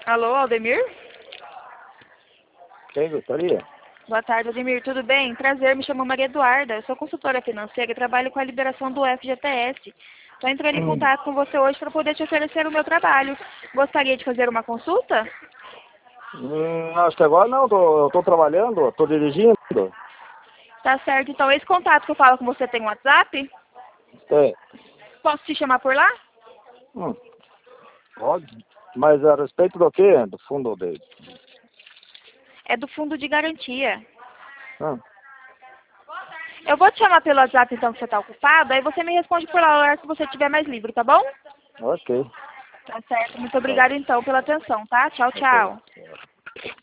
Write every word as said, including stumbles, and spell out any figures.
Alô, Aldemir? Quem gostaria? Boa tarde, Aldemir. Tudo bem? Prazer, me chamo Maria Eduarda. Eu sou consultora financeira e trabalho com a liberação do F G T S. Estou entrando em Hum, contato com você hoje para poder te oferecer o meu trabalho. Gostaria de fazer uma consulta? hum, acho que agora não, tô, eu tô trabalhando, tô dirigindo. Tá certo. Então, esse contato que eu falo com você tem WhatsApp? É. Posso te chamar por lá? Hum, pode. Mas a respeito do quê? Do fundo dele. É do fundo de garantia. Hum, Eu vou te chamar pelo WhatsApp, então, que você está ocupado. Aí você me responde por lá, a hora que você estiver mais livre, tá bom? ok. Tá certo. Muito Tá, obrigada, então, pela atenção, tá? Tchau, ok. tchau.